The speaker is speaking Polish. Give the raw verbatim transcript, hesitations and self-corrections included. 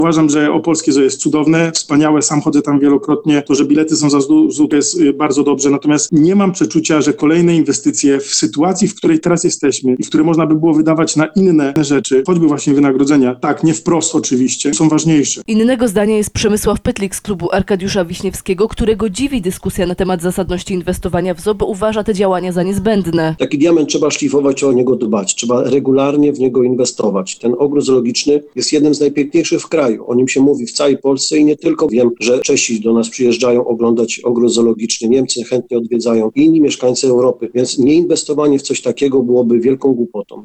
Uważam, że Opolskie Zoo jest cudowne, wspaniałe, sam chodzę tam wielokrotnie, to, że bilety są za zł to jest bardzo dobrze, natomiast nie mam przeczucia, że kolejne inwestycje w sytuacji, w której teraz jesteśmy i w której można by było wydawać na inne rzeczy, choćby właśnie wynagrodzenia, tak, nie wprost oczywiście, są ważniejsze. Innego zdania jest Przemysław Pytlik z klubu Arkadiusza Wiśniewskiego, którego dziwi dyskusja na temat zasadności inwestowania w zoo, bo uważa te działania za niezbędne. Taki diament trzeba szlifować, o niego dbać, trzeba regularnie w niego inwestować. Ten ogród zoologiczny jest jednym z najpiękniejszych w kraju, o nim się mówi w całej Polsce i nie tylko. Wiem, że Czesi do nas przyjeżdżają oglądać ogród zoologiczny, Niemcy chętnie odwiedzają i inni mieszkańcy Europy, więc nieinwestowanie w coś takiego byłoby wielką głupotą.